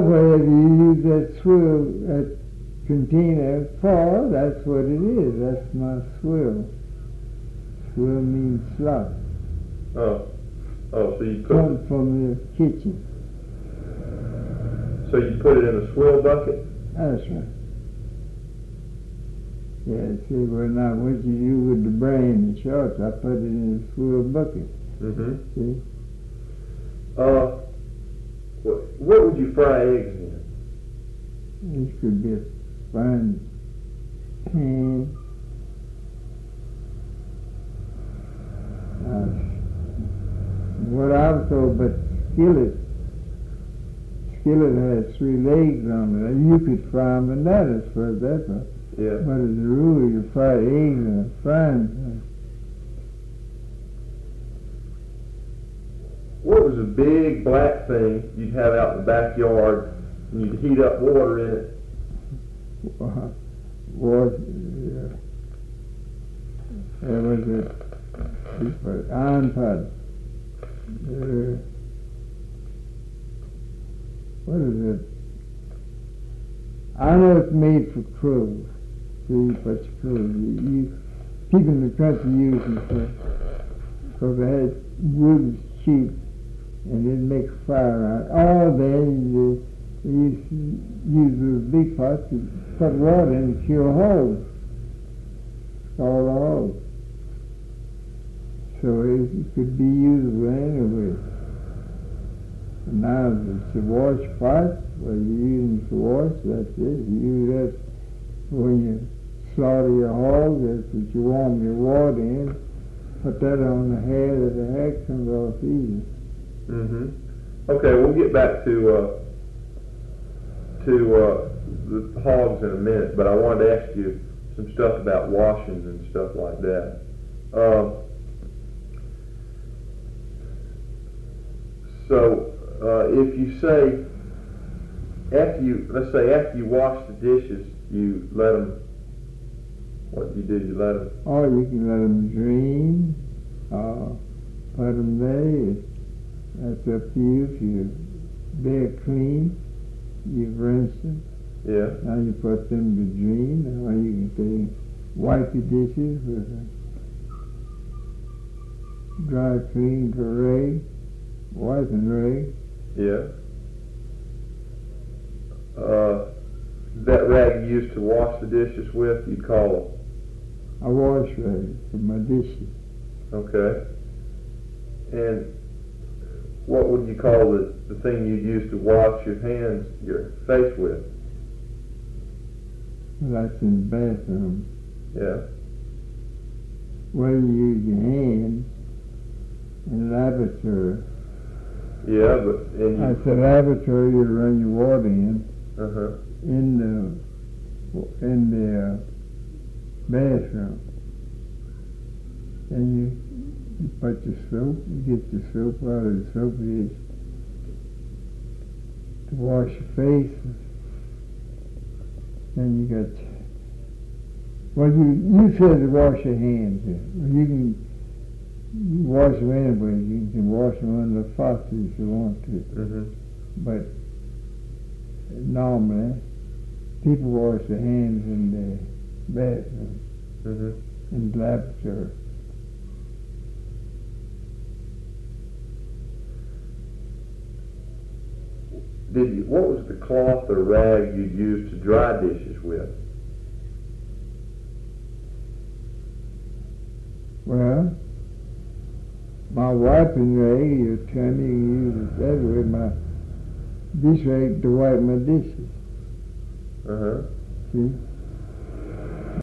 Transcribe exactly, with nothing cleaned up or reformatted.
whatever you use that swill, that container for, that's what it is. That's my swill. Swill means slop. Oh, oh, so you put Come from the kitchen. So you put it in a swill bucket? That's right. Yeah, see, when I went to you with the brain and shorts, I put it in a swill bucket. Mm-hmm. See? Uh, what, what would you fry eggs in? This could be a fine pan. Uh, what I was told, but skillet, skillet has three legs on it. You could fry them in that as far as that's right. Yeah. But as a rule, you fry eggs in a frying pan. What was a big black thing you'd have out in the backyard and you'd heat up water in it? Uh, water, yeah. There was a this iron pot. Uh, what is it? I know it's made for crows. See, but crows. You, people in the country use it for, because it has wood is cheap, and it makes fire out. Or then you, you use those big pots to put water in to cure holes. All the holes. So it, it could be usable anyway. And now it's a wash pot, well, you're using it to wash, that's it. You use that when you slaughter your hog, that's what you warm your water in. Put that on the hair, that the hair comes off easy. Mm-hmm. Okay, we'll get back to uh, to uh, the hogs in a minute, but I wanted to ask you some stuff about washings and stuff like that. Um, so, uh, if you say after you, let's say after you wash the dishes, you let them. What do you do? You let them. Or you can let them drain, uh, put them there. That's up to you. If you they're clean, you rinse them. Yeah. Now you put them to drain. Or you can say, wipe the dishes with a dry, clean rag, wiping rag. Yeah. Uh, that rag you used to wash the dishes with, you call a wash rag for my dishes. Okay. And what would you call the, the thing you use to wash your hands, your face with? That's in the bathroom. Yeah. Well, you use your hands in the lavatory. Yeah, but in At the lavatory, you run your water in. Uh-huh. In the in the uh, bathroom, and you, you put your soap. You get the soap out of the soap dish to wash your face. Then you got. Well, you you said to wash your hands. You can you wash them anyway. You can wash them under the faucet if you want to. Mm-hmm. But normally, people wash their hands in the bathroom, mm-hmm. in the lavatory. Did you? What was the cloth or rag you'd use to dry dishes with? Well, my wiping rag, you tell me you use it that way. My dish rag to wipe my dishes. Uh-huh. See?